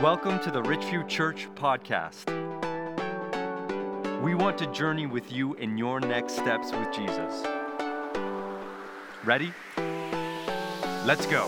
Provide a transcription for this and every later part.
Welcome to the Richview Church podcast. We want to journey with you in your next steps with Jesus. Ready? Let's go.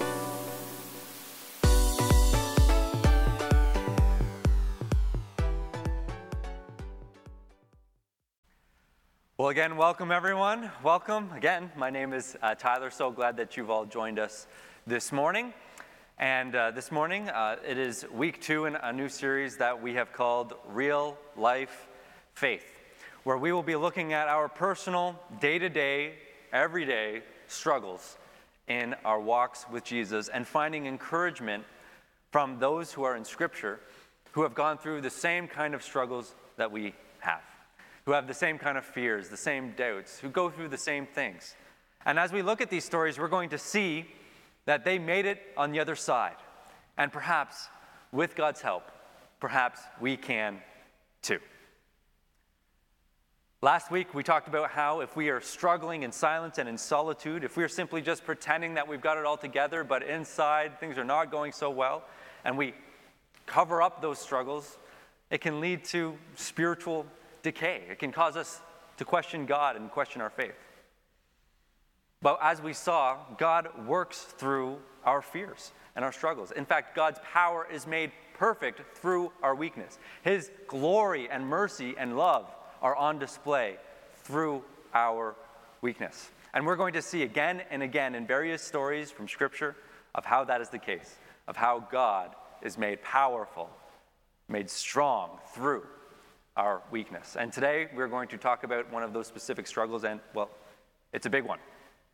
Well, again, welcome everyone. Welcome again. My name is Tyler. So glad that you've all joined us this morning. And this morning, it is week 2 in a new series that we have called Real Life Faith, where we will be looking at our personal, day-to-day, everyday struggles in our walks with Jesus and finding encouragement from those who are in Scripture who have gone through the same kind of struggles that we have, who have the same kind of fears, the same doubts, who go through the same things. And as we look at these stories, we're going to see that they made it on the other side. And perhaps, with God's help, perhaps we can too. Last week, we talked about how if we are struggling in silence and in solitude, if we are simply just pretending that we've got it all together, but inside things are not going so well, and we cover up those struggles, it can lead to spiritual decay. It can cause us to question God and question our faith. But as we saw, God works through our fears and our struggles. In fact, God's power is made perfect through our weakness. His glory and mercy and love are on display through our weakness. And we're going to see again and again in various stories from Scripture of how that is the case, of how God is made powerful, made strong through our weakness. And today we're going to talk about one of those specific struggles, and, well, it's a big one.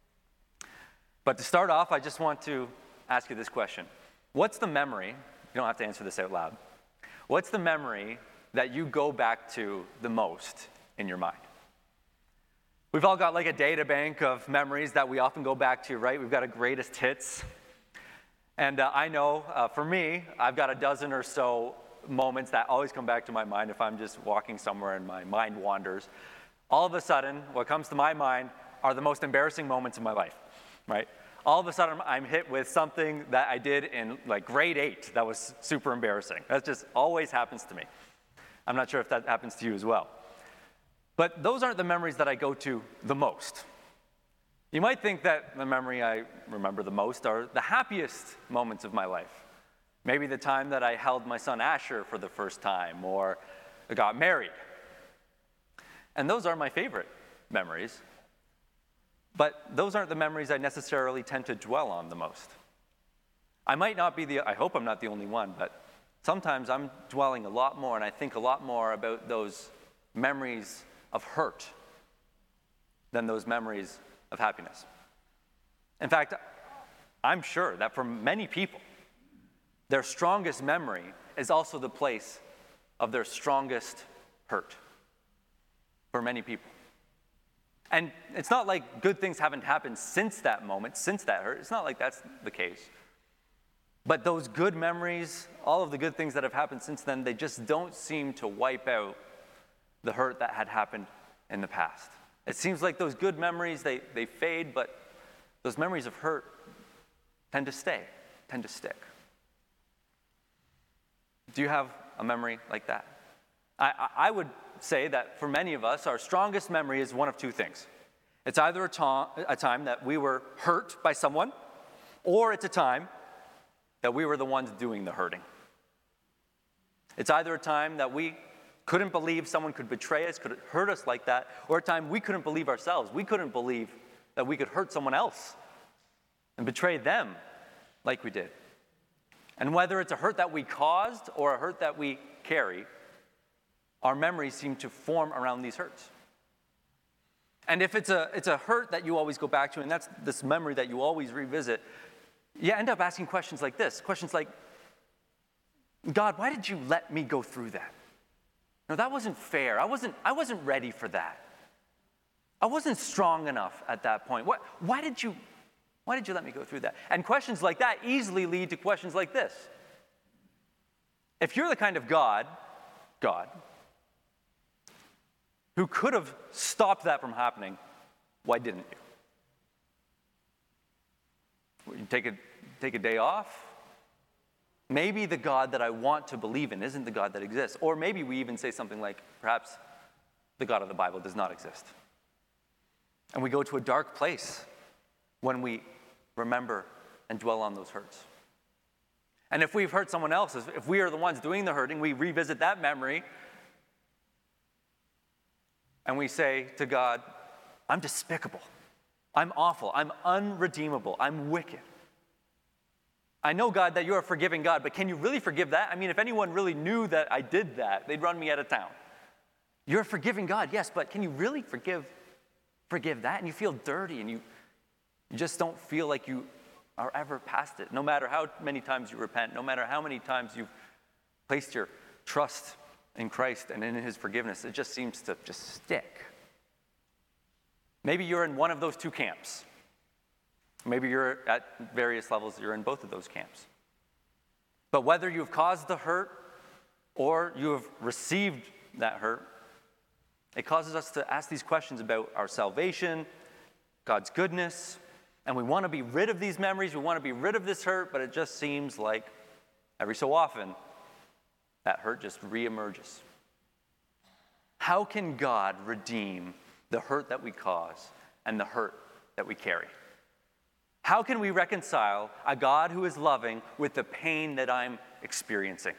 But to start off, I just want to ask you this question. What's the memory, you don't have to answer this out loud, what's the memory that you go back to the most in your mind? We've all got like a data bank of memories that we often go back to, right? We've got a greatest hits. And I know, for me, I've got a dozen or so moments that always come back to my mind if I'm just walking somewhere and my mind wanders. All of a sudden, what comes to my mind are the most embarrassing moments of my life, right? All of a sudden, I'm hit with something that I did in like grade 8 that was super embarrassing. That just always happens to me. I'm not sure if that happens to you as well. But those aren't the memories that I go to the most. You might think that the memory I remember the most are the happiest moments of my life. Maybe the time that I held my son Asher for the first time, or got married. And those are my favorite memories. But those aren't the memories I necessarily tend to dwell on the most. I hope I'm not the only one, but sometimes I'm dwelling a lot more, and I think a lot more about those memories of hurt than those memories of happiness. In fact, I'm sure that for many people, their strongest memory is also the place of their strongest hurt. For many people. And it's not like good things haven't happened since that moment, since that hurt. It's not like that's the case. But those good memories, all of the good things that have happened since then, they just don't seem to wipe out the hurt that had happened in the past. It seems like those good memories, they fade, but those memories of hurt tend to stick. Do you have a memory like that? I would say that for many of us, our strongest memory is one of two things. It's either a time that we were hurt by someone, or it's a time that we were the ones doing the hurting. It's either a time that we couldn't believe someone could betray us, could hurt us like that, or a time we couldn't believe ourselves. We couldn't believe that we could hurt someone else and betray them like we did. And whether it's a hurt that we caused or a hurt that we carry, our memories seem to form around these hurts. And if it's a hurt that you always go back to, and that's this memory that you always revisit, you end up asking questions like this. Questions like, God, why did you let me go through that? No, that wasn't fair. I wasn't ready for that. I wasn't strong enough at that point. Why did you let me go through that? And questions like that easily lead to questions like this. If you're the kind of God, who could have stopped that from happening, why didn't you? You take a day off? maybe the God that I want to believe in isn't the God that exists. Or maybe we even say something like, perhaps the God of the Bible does not exist. And we go to a dark place when we remember and dwell on those hurts. And if we've hurt someone else, if we are the ones doing the hurting, we revisit that memory and we say to God, I'm despicable, I'm awful, I'm unredeemable, I'm wicked. I know, God, that you're a forgiving God, but can you really forgive that? I mean, if anyone really knew that I did that, they'd run me out of town. You're a forgiving God, yes, but can you really forgive that? And you feel dirty, and you just don't feel like you are ever past it. No matter how many times you repent, no matter how many times you've placed your trust in Christ and in his forgiveness, it just seems to just stick. Maybe you're in one of those two camps. Maybe you're at various levels, you're in both of those camps. But whether you've caused the hurt or you have received that hurt, it causes us to ask these questions about our salvation, God's goodness, and we want to be rid of these memories, we want to be rid of this hurt, but it just seems like every so often that hurt just reemerges. How can God redeem the hurt that we cause and the hurt that we carry? How can we reconcile a God who is loving with the pain that I'm experiencing?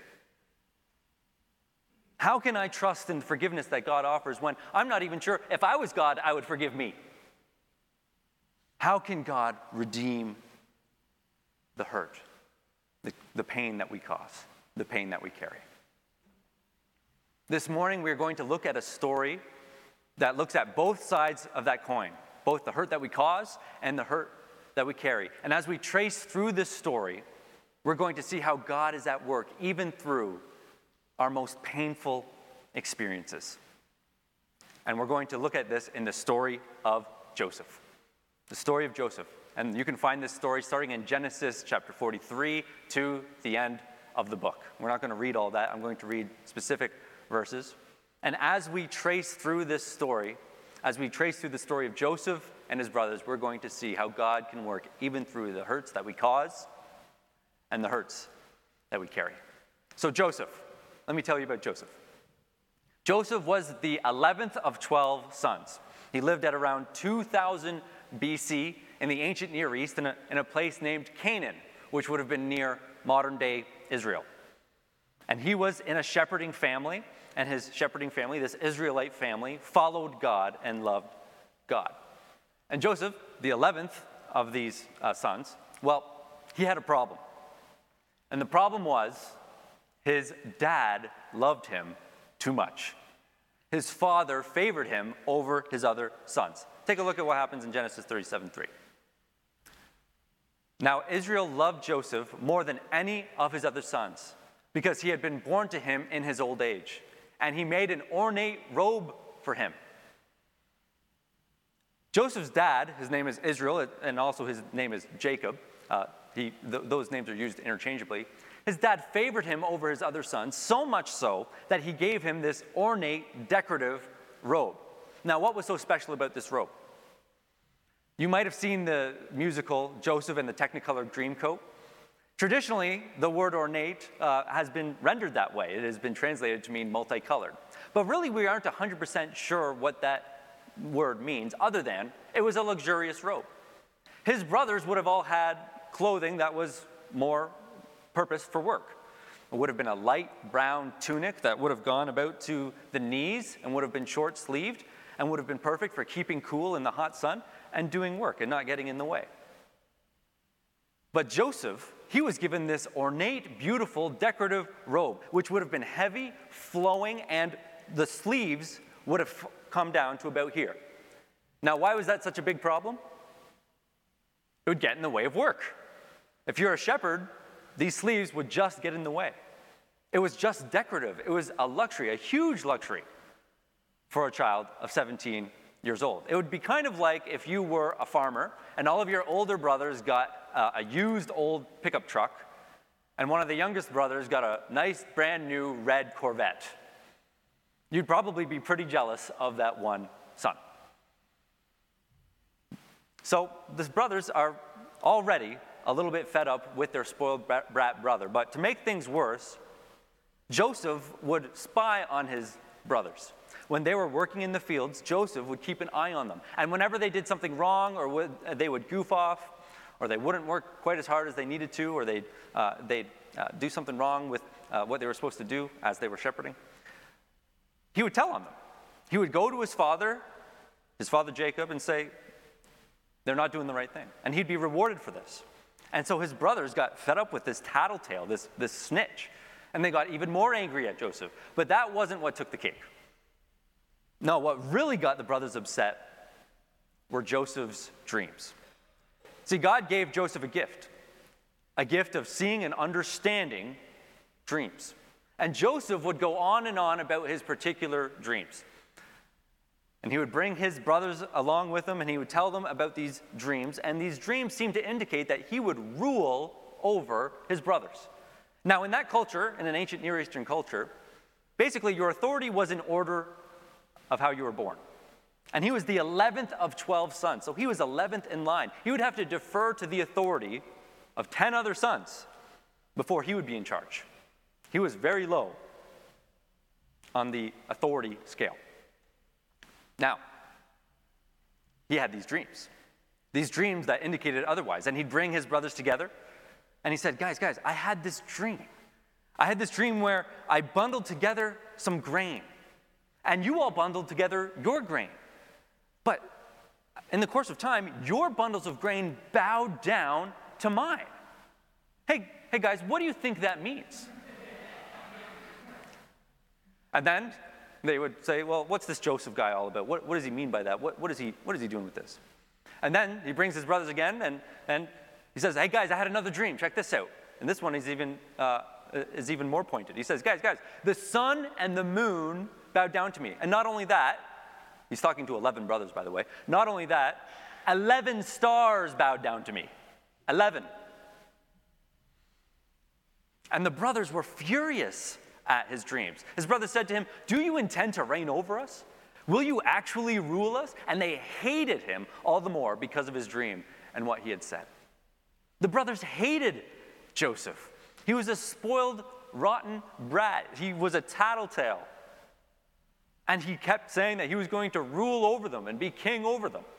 How can I trust in the forgiveness that God offers when I'm not even sure if I was God, I would forgive me? How can God redeem the hurt, the pain that we cause, the pain that we carry? This morning, we're going to look at a story that looks at both sides of that coin, both the hurt that we cause and the hurt that we carry. And as we trace through this story, we're going to see how God is at work even through our most painful experiences. And we're going to look at this in the story of Joseph. The story of Joseph. And you can find this story starting in Genesis chapter 43 to the end of the book. We're not going to read all that. I'm going to read specific verses. And as we trace through this story, as we trace through the story of Joseph and his brothers, we're going to see how God can work even through the hurts that we cause and the hurts that we carry. So Joseph, let me tell you about Joseph. Joseph was the 11th of 12 sons. He lived at around 2000 BC in the ancient Near East in a place named Canaan, which would have been near modern-day Israel. And he was in a shepherding family, and his shepherding family, this Israelite family, followed God and loved God. And Joseph, the 11th of these sons, well, he had a problem. And the problem was his dad loved him too much. His father favored him over his other sons. Take a look at what happens in Genesis 37:3. Now Israel loved Joseph more than any of his other sons because he had been born to him in his old age, and he made an ornate robe for him. Joseph's dad, his name is Israel, and also his name is Jacob. Those names are used interchangeably. His dad favored him over his other sons, so much so that he gave him this ornate, decorative robe. Now, what was so special about this robe? You might have seen the musical Joseph and the Technicolor Dreamcoat. Traditionally, the word ornate has been rendered that way. It has been translated to mean multicolored. But really, we aren't 100% sure what that word means, other than it was a luxurious robe. His brothers would have all had clothing that was more purpose for work. It would have been a light brown tunic that would have gone about to the knees and would have been short-sleeved and would have been perfect for keeping cool in the hot sun and doing work and not getting in the way. But Joseph, he was given this ornate, beautiful, decorative robe, which would have been heavy, flowing, and the sleeves would have come down to about here. Now, why was that such a big problem? It would get in the way of work. If you're a shepherd, these sleeves would just get in the way. It was just decorative. It was a luxury, a huge luxury for a child of 17 years old. It would be kind of like if you were a farmer and all of your older brothers got a used old pickup truck and one of the youngest brothers got a nice brand new red Corvette. You'd probably be pretty jealous of that one son. So the brothers are already a little bit fed up with their spoiled brat brother. But to make things worse, Joseph would spy on his brothers. When they were working in the fields, Joseph would keep an eye on them. And whenever they did something wrong, or they would goof off, or they wouldn't work quite as hard as they needed to, or they'd do something wrong with what they were supposed to do as they were shepherding, he would tell on them. He would go to his father Jacob, and say, they're not doing the right thing. And he'd be rewarded for this. And so his brothers got fed up with this tattletale, this snitch, and they got even more angry at Joseph. But that wasn't what took the cake. No, what really got the brothers upset were Joseph's dreams. See, God gave Joseph a gift of seeing and understanding dreams. And Joseph would go on and on about his particular dreams. And he would bring his brothers along with him, and he would tell them about these dreams. And these dreams seemed to indicate that he would rule over his brothers. Now, in that culture, in an ancient Near Eastern culture, basically your authority was in order of how you were born. And he was the 11th of 12 sons, so he was 11th in line. He would have to defer to the authority of 10 other sons before he would be in charge. He was very low on the authority scale. Now, he had these dreams that indicated otherwise. And he'd bring his brothers together, and he said, guys, I had this dream. I had this dream where I bundled together some grain, and you all bundled together your grain. But in the course of time, your bundles of grain bowed down to mine. Hey guys, what do you think that means? And then they would say, well, what's this Joseph guy all about? What does he mean by that? What is he doing with this? And then he brings his brothers again, and he says, hey guys, I had another dream. Check this out. And this one is even more pointed. He says, guys, the sun and the moon bowed down to me. And not only that, he's talking to 11 brothers, by the way. Not only that, 11 stars bowed down to me. 11. And the brothers were furious at his dreams. His brothers said to him, do you intend to reign over us? Will you actually rule us? And they hated him all the more because of his dream and what he had said. The brothers hated Joseph. He was a spoiled, rotten brat. He was a tattletale. And he kept saying that he was going to rule over them and be king over them.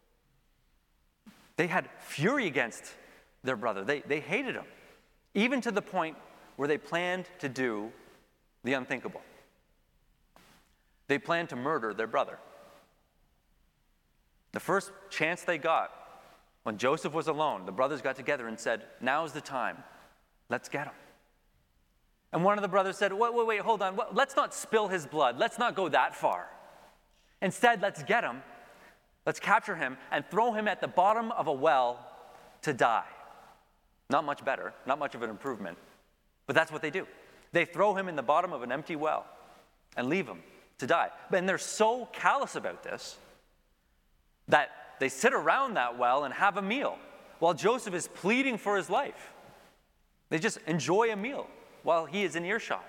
They had fury against their brother. They hated him, even to the point where they planned to do the unthinkable. They planned to murder their brother. The first chance they got, when Joseph was alone, the brothers got together and said, now's the time. Let's get him. And one of the brothers said, wait, hold on. Let's not spill his blood. Let's not go that far. Instead, let's get him. Let's capture him and throw him at the bottom of a well to die. Not much better, not much of an improvement, but that's what they do. They throw him in the bottom of an empty well and leave him to die. And they're so callous about this that they sit around that well and have a meal while Joseph is pleading for his life. They just enjoy a meal while he is in earshot.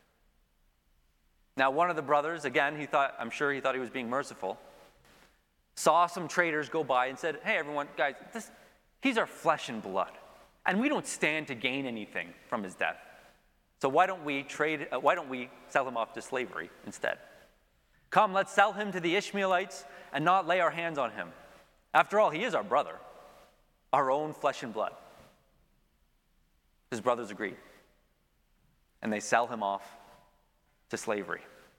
Now, one of the brothers, again, I'm sure he thought he was being merciful, saw some traders go by and said, hey, everyone, guys, he's our flesh and blood, and we don't stand to gain anything from his death. So why don't we sell him off to slavery instead? Come, let's sell him to the Ishmaelites and not lay our hands on him. After all, he is our brother, our own flesh and blood. His brothers agreed, and they sell him off to slavery.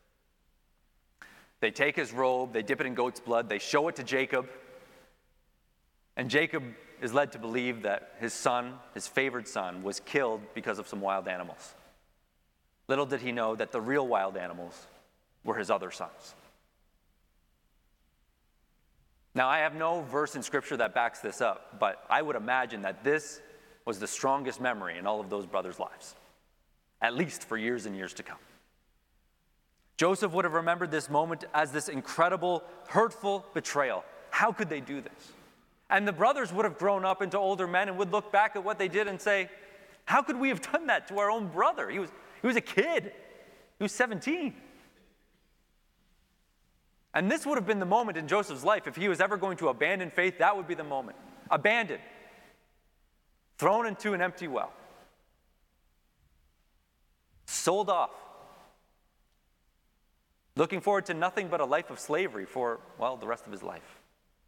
They take his robe, they dip it in goat's blood, they show it to Jacob, and Jacob is led to believe that his son, his favored son, was killed because of some wild animals. Little did he know that the real wild animals were his other sons. Now, I have no verse in Scripture that backs this up, but I would imagine that this was the strongest memory in all of those brothers' lives, at least for years and years to come. Joseph would have remembered this moment as this incredible, hurtful betrayal. How could they do this? And the brothers would have grown up into older men and would look back at what they did and say, how could we have done that to our own brother? He was a kid. He was 17. And this would have been the moment in Joseph's life. If he was ever going to abandon faith, that would be the moment. Abandon. thrown into an empty well, sold off, looking forward to nothing but a life of slavery for, well, the rest of his life.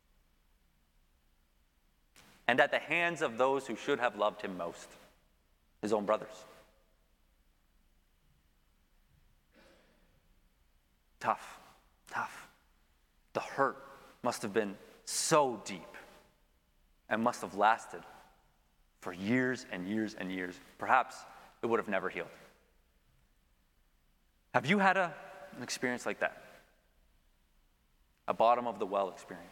And at the hands of those who should have loved him most, his own brothers. Tough, tough. The hurt must have been so deep and must have lasted for years and years and years. Perhaps it would have never healed. Have you had an experience like that? A bottom of the well experience?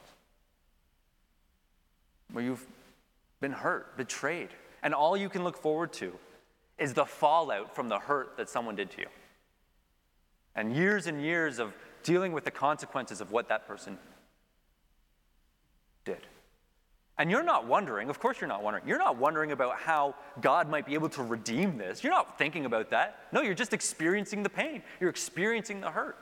Where you've been hurt, betrayed, and all you can look forward to is the fallout from the hurt that someone did to you. And years of dealing with the consequences of what that person did. And you're not wondering, of course you're not wondering about how God might be able to redeem this. You're not thinking about that. No, you're just experiencing the pain. You're experiencing the hurt.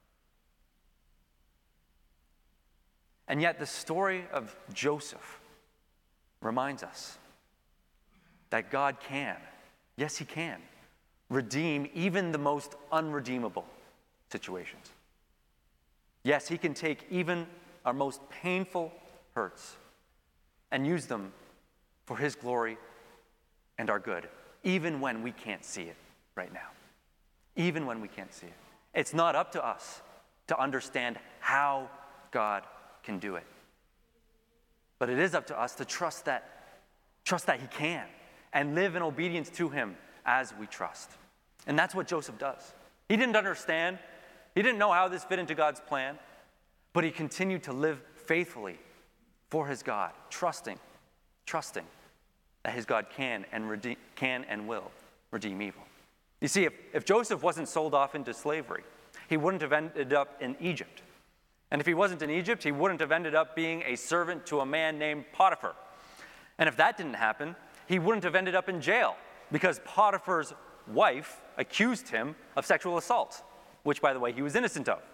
And yet the story of Joseph reminds us that God can, yes, he can, redeem even the most unredeemable situations. Yes, he can take even our most painful hurts and use them for his glory and our good, even when we can't see it right now. Even when we can't see it. It's not up to us to understand how God can do it. But it is up to us to trust that he can and live in obedience to him as we trust. And that's what Joseph does. He didn't understand. He didn't know how this fit into God's plan, but he continued to live faithfully for his God, trusting that his God can and will redeem evil. You see, if Joseph wasn't sold off into slavery, he wouldn't have ended up in Egypt. And if he wasn't in Egypt, he wouldn't have ended up being a servant to a man named Potiphar. And if that didn't happen, he wouldn't have ended up in jail because Potiphar's wife accused him of sexual assault, which, by the way, he was innocent of.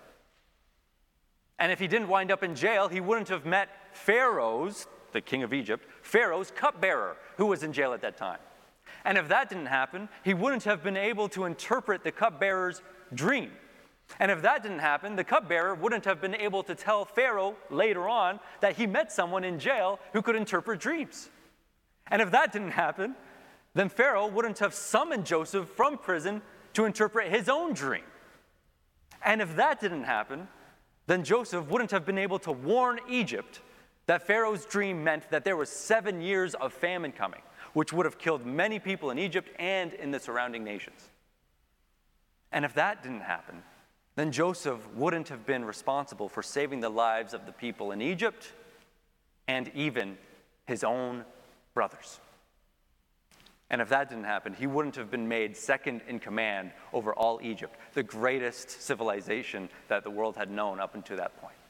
And if he didn't wind up in jail, he wouldn't have met Pharaoh's, the king of Egypt, Pharaoh's cupbearer, who was in jail at that time. And if that didn't happen, he wouldn't have been able to interpret the cupbearer's dream. And if that didn't happen, the cupbearer wouldn't have been able to tell Pharaoh later on that he met someone in jail who could interpret dreams. And if that didn't happen, then Pharaoh wouldn't have summoned Joseph from prison to interpret his own dream. And if that didn't happen, then Joseph wouldn't have been able to warn Egypt that Pharaoh's dream meant that there was 7 years of famine coming, which would have killed many people in Egypt and in the surrounding nations. And if that didn't happen, then Joseph wouldn't have been responsible for saving the lives of the people in Egypt and even his own brothers. And if that didn't happen, he wouldn't have been made second in command over all Egypt, the greatest civilization that the world had known up until that point.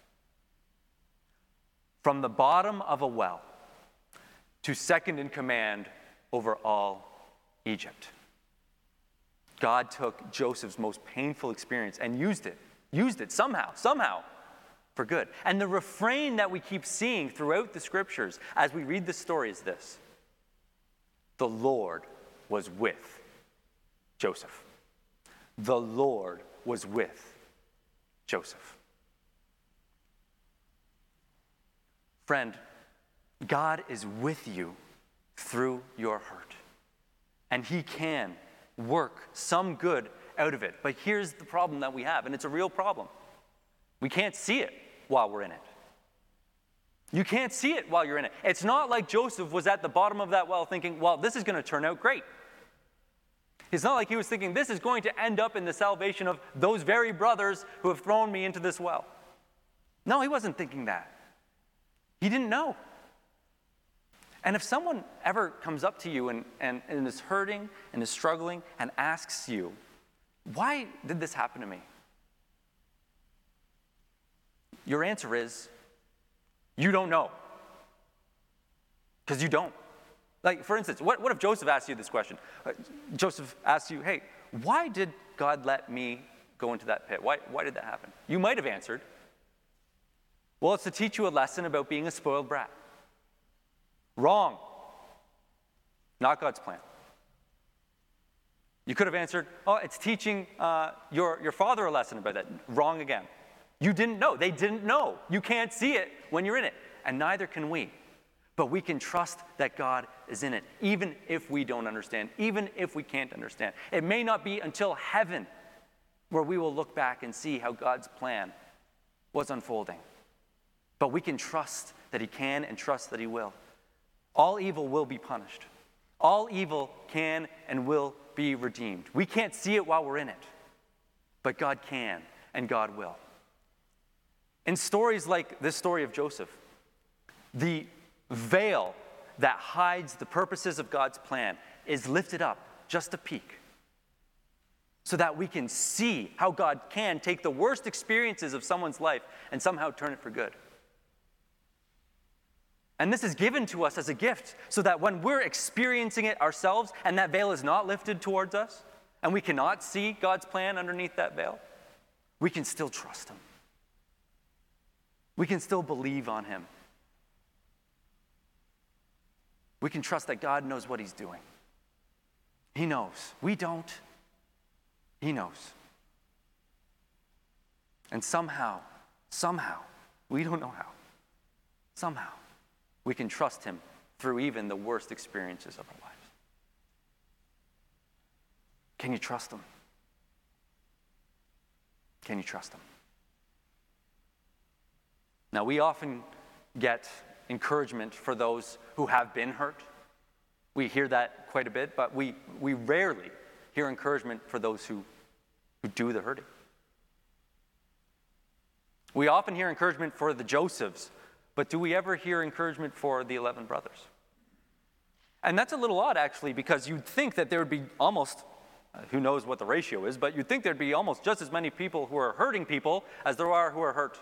From the bottom of a well to second in command over all Egypt. God took Joseph's most painful experience and used it somehow for good. And the refrain that we keep seeing throughout the scriptures as we read the story is this: the Lord was with Joseph. The Lord was with Joseph. Friend, God is with you through your hurt. And he can work some good out of it. But here's the problem that we have, and it's a real problem. We can't see it while we're in it. You can't see it while you're in it. It's not like Joseph was at the bottom of that well thinking, well, this is going to turn out great. It's not like he was thinking, this is going to end up in the salvation of those very brothers who have thrown me into this well. No, he wasn't thinking that. He didn't know. And if someone ever comes up to you and is hurting and is struggling and asks you, why did this happen to me? Your answer is, you don't know. Because you don't. Like, for instance, what if Joseph asked you this question? Joseph asked you, hey, why did God let me go into that pit? Why did that happen? You might have answered, well, it's to teach you a lesson about being a spoiled brat. Wrong. not God's plan. You could have answered, oh, it's teaching your father a lesson about that. Wrong again. You didn't know. They didn't know. You can't see it when you're in it, and neither can we. But we can trust that God is in it, even if we don't understand, even if we can't understand. It may not be until heaven where we will look back and see how God's plan was unfolding. But we can trust that he can and trust that he will. All evil will be punished. All evil can and will be redeemed. We can't see it while we're in it, but God can and God will. In stories like this story of Joseph, the veil that hides the purposes of God's plan is lifted up just a peak, so that we can see how God can take the worst experiences of someone's life and somehow turn it for good. And this is given to us as a gift, so that when we're experiencing it ourselves and that veil is not lifted towards us, and we cannot see God's plan underneath that veil, we can still trust him. We can still believe on him. We can trust that God knows what he's doing. He knows. We don't. He knows. And somehow, we don't know how, somehow, we can trust him through even the worst experiences of our lives. Can you trust him? Can you trust him? Now, we often get encouragement for those who have been hurt. We hear that quite a bit, but we rarely hear encouragement for those who do the hurting. We often hear encouragement for the Josephs, but do we ever hear encouragement for the 11 brothers? And that's a little odd, actually, because you'd think that there would be almost, who knows what the ratio is, but you'd think there'd be almost just as many people who are hurting people as there are who are hurt.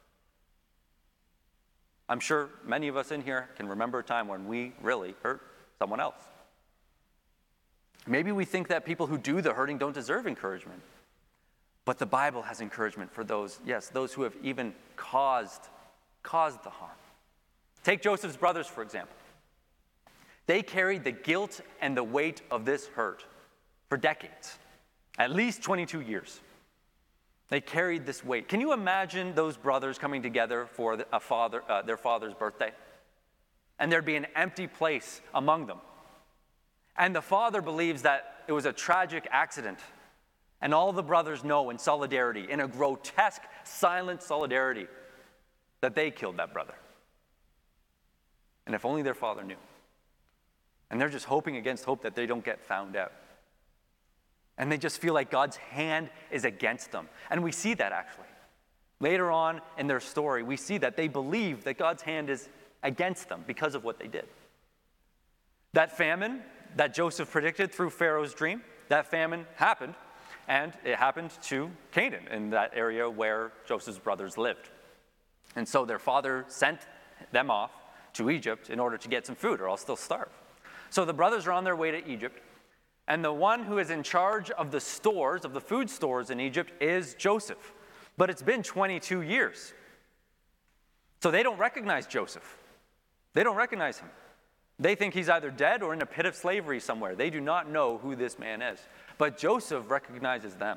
I'm sure many of us in here can remember a time when we really hurt someone else. Maybe we think that people who do the hurting don't deserve encouragement. But the Bible has encouragement for those, yes, those who have even caused the harm. Take Joseph's brothers, for example. They carried the guilt and the weight of this hurt for decades, at least 22 years. They carried this weight. Can you imagine those brothers coming together for their father's birthday? And there'd be an empty place among them. And the father believes that it was a tragic accident. And all the brothers know in solidarity, in a grotesque, silent solidarity, that they killed that brother. And if only their father knew. And they're just hoping against hope that they don't get found out. And they just feel like God's hand is against them. And we see that, actually. Later on in their story, we see that they believe that God's hand is against them because of what they did. That famine that Joseph predicted through Pharaoh's dream, that famine happened. And it happened to Canaan, in that area where Joseph's brothers lived. And so their father sent them off to Egypt in order to get some food, or else they'll starve. So the brothers are on their way to Egypt. And the one who is in charge of the stores, of the food stores in Egypt, is Joseph. But it's been 22 years. So they don't recognize Joseph. They don't recognize him. They think he's either dead or in a pit of slavery somewhere. They do not know who this man is. But Joseph recognizes them.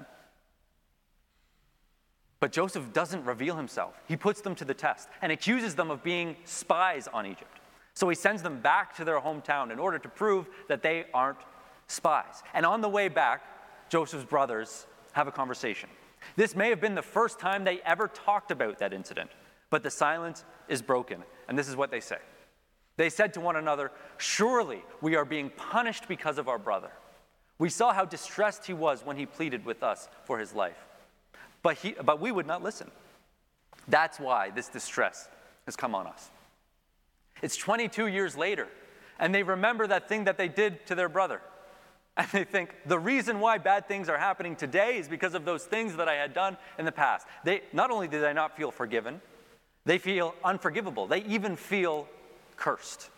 But Joseph doesn't reveal himself. He puts them to the test and accuses them of being spies on Egypt. So he sends them back to their hometown in order to prove that they aren't spies. And on the way back, Joseph's brothers have a conversation. This may have been the first time they ever talked about that incident, but the silence is broken. And this is what they say. They said to one another, "Surely we are being punished because of our brother. We saw how distressed he was when he pleaded with us for his life. But we would not listen. That's why this distress has come on us." It's 22 years later, and they remember that thing that they did to their brother. And they think, the reason why bad things are happening today is because of those things that I had done in the past. Not only did they not feel forgiven, they feel unforgivable. They even feel cursed.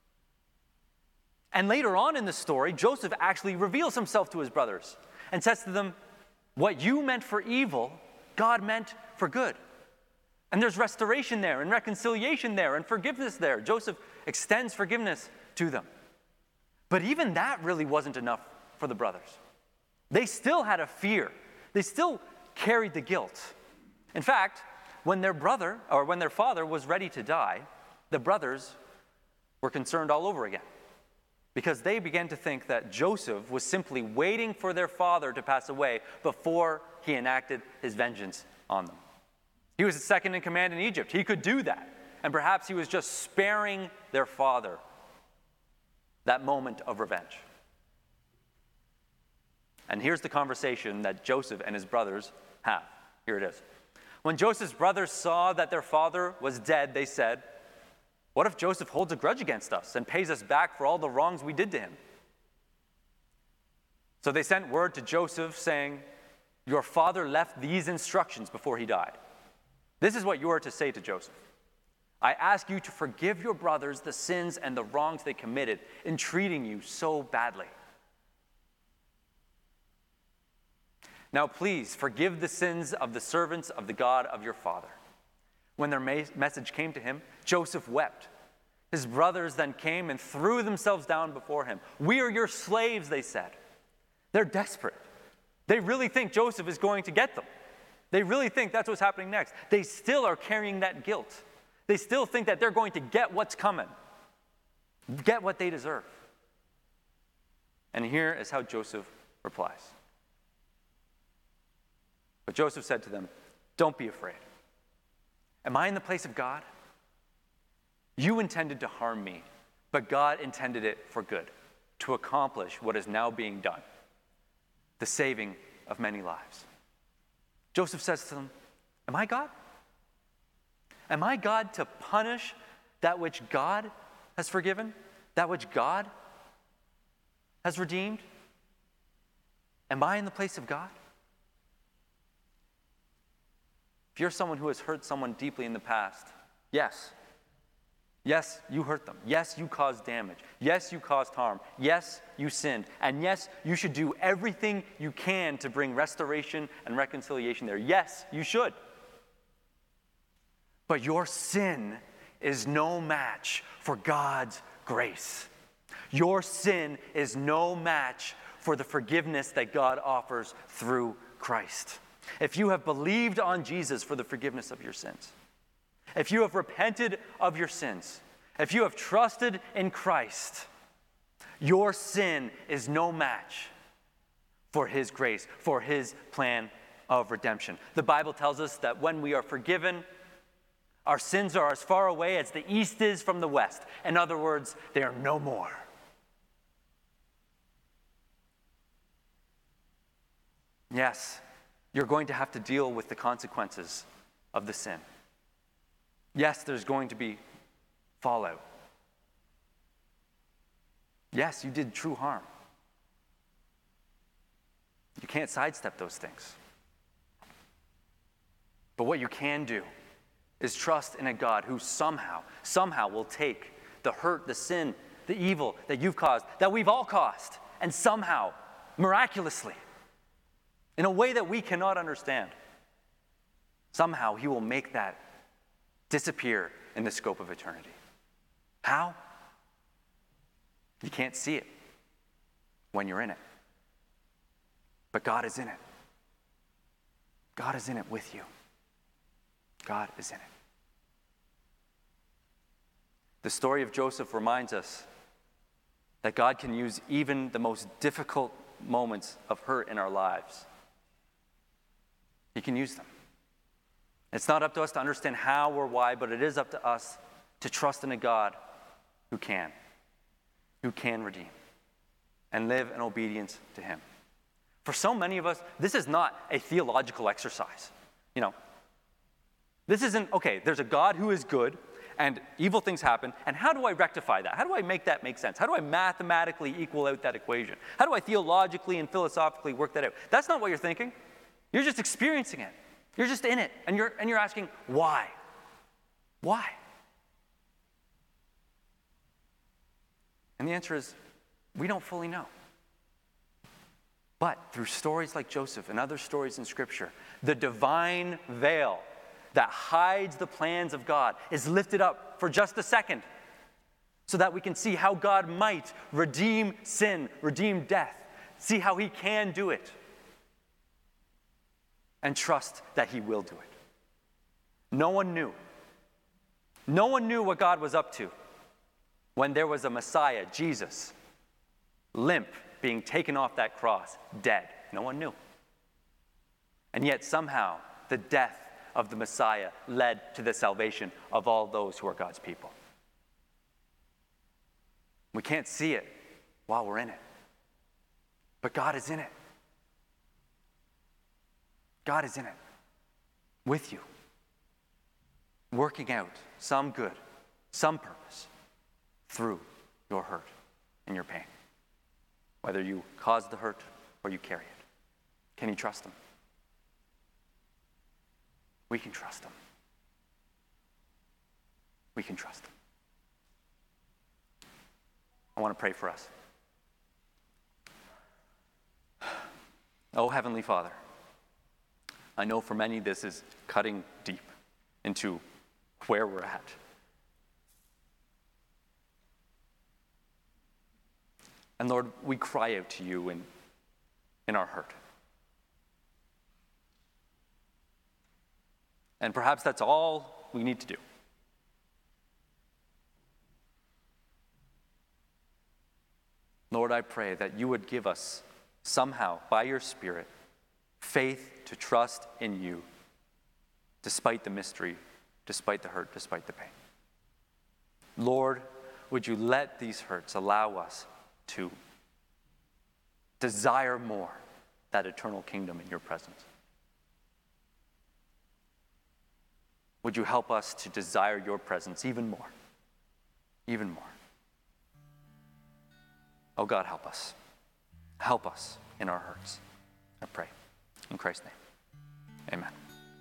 And later on in the story, Joseph actually reveals himself to his brothers and says to them, what you meant for evil, God meant for good. And there's restoration there, and reconciliation there, and forgiveness there. Joseph extends forgiveness to them. But even that really wasn't enough for the brothers. They still had a fear. They still carried the guilt. In fact, when their father was ready to die, the brothers were concerned all over again, because they began to think that Joseph was simply waiting for their father to pass away before he enacted his vengeance on them. He was the second in command in Egypt. He could do that. And perhaps he was just sparing their father that moment of revenge. And here's the conversation that Joseph and his brothers have. Here it is. When Joseph's brothers saw that their father was dead, they said, "What if Joseph holds a grudge against us and pays us back for all the wrongs we did to him?" So they sent word to Joseph saying, "Your father left these instructions before he died. This is what you are to say to Joseph. I ask you to forgive your brothers the sins and the wrongs they committed in treating you so badly. Now please forgive the sins of the servants of the God of your father." When their message came to him, Joseph wept. His brothers then came and threw themselves down before him. "We are your slaves," they said. They're desperate. They really think Joseph is going to get them. They really think that's what's happening next. They still are carrying that guilt. They still think that they're going to get what's coming, get what they deserve. And here is how Joseph replies. But Joseph said to them, "Don't be afraid. Am I in the place of God? You intended to harm me, but God intended it for good, to accomplish what is now being done, the saving of many lives." Joseph says to them, "Am I God? Am I God to punish that which God has forgiven, that which God has redeemed? Am I in the place of God?" If you're someone who has hurt someone deeply in the past, yes, you hurt them. Yes, you caused damage. Yes, you caused harm. Yes, you sinned. And yes, you should do everything you can to bring restoration and reconciliation there. Yes, you should. But your sin is no match for God's grace. Your sin is no match for the forgiveness that God offers through Christ. If you have believed on Jesus for the forgiveness of your sins, if you have repented of your sins, if you have trusted in Christ, your sin is no match for His grace, for His plan of redemption. The Bible tells us that when we are forgiven, our sins are as far away as the east is from the west. In other words, they are no more. Yes, you're going to have to deal with the consequences of the sin. Yes, there's going to be fallout. Yes, you did true harm. You can't sidestep those things. But what you can do is trust in a God who somehow will take the hurt, the sin, the evil that you've caused, that we've all caused, and somehow, miraculously, in a way that we cannot understand, somehow He will make that disappear in the scope of eternity. How? You can't see it when you're in it. But God is in it. God is in it with you. God is in it. The story of Joseph reminds us that God can use even the most difficult moments of hurt in our lives. He can use them. It's not up to us to understand how or why, but it is up to us to trust in a God who can redeem and live in obedience to Him. For so many of us, this is not a theological exercise. This isn't, okay, there's a God who is good and evil things happen, and how do I rectify that? How do I make that make sense? How do I mathematically equal out that equation? How do I theologically and philosophically work that out? That's not what you're thinking. You're just experiencing it. You're just in it, and you're asking, why? Why? And the answer is, we don't fully know. But through stories like Joseph and other stories in Scripture, the divine veil that hides the plans of God is lifted up for just a second, so that we can see how God might redeem sin, redeem death, see how he can do it, and trust that he will do it. No one knew. No one knew what God was up to when there was a Messiah, Jesus, limp, being taken off that cross, dead. No one knew. And yet somehow the death of the Messiah led to the salvation of all those who are God's people. We can't see it while we're in it, but God is in it. God is in it with you, working out some good, some purpose through your hurt and your pain, whether you cause the hurt or you carry it. Can you trust him? We can trust him. We can trust him. I want to pray for us. Oh, Heavenly Father, I know for many this is cutting deep into where we're at. And Lord, we cry out to you in our hurt. And perhaps that's all we need to do. Lord, I pray that you would give us somehow, by your Spirit, faith to trust in you, despite the mystery, despite the hurt, despite the pain. Lord, would you let these hurts allow us to desire more that eternal kingdom in your presence? Would you help us to desire your presence even more? Even more. Oh God, help us. Help us in our hurts. I pray. In Christ's name, amen.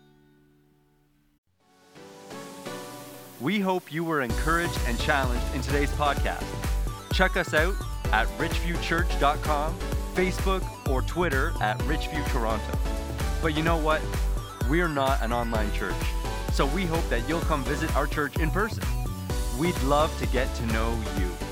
We hope you were encouraged and challenged in today's podcast. Check us out at richviewchurch.com, Facebook, or Twitter at richviewtoronto. But you know what? We're not an online church, so we hope that you'll come visit our church in person. We'd love to get to know you.